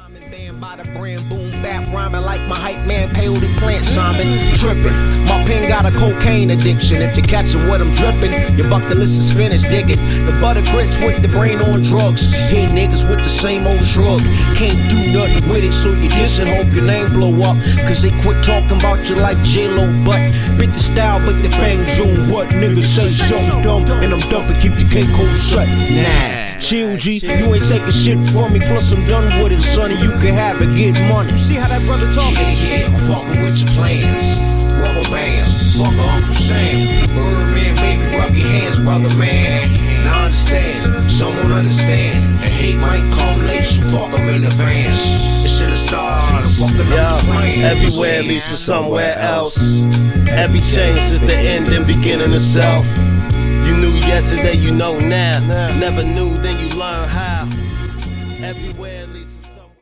Rhyming band by the brand, boom bap rhyming like my hype man peyote plant shaman. Trippin', my pen got a cocaine addiction. If you catchin' what I'm drippin', your bucket list is finished. Dig it. The butter grits with the brain on drugs. Hit niggas with the same old shrug. Can't do nothing with it, so you diss and hope your name blow up. Cause they quit talking about you like J-Lo, but bit the style, but the fang zoom. What niggas say so dumb, and I'm dumb to keep the K code shut. Nah. Chill G, you ain't taking shit from me. Plus I'm done with it, sonny. You can have it, get money. See how that brother talk? Yeah, I'm fucking with your plans. Rubber bands, fuck Uncle Sam. Birdman, baby, rub your hands, brother man. Now I understand, some won't understand. And hate might come late, so fuck them in advance. It's in the stars, fucking up the plans. Everywhere leads to somewhere else. Every change is the end and beginning of self. You knew yesterday, you know now. Never knew, then you learn how.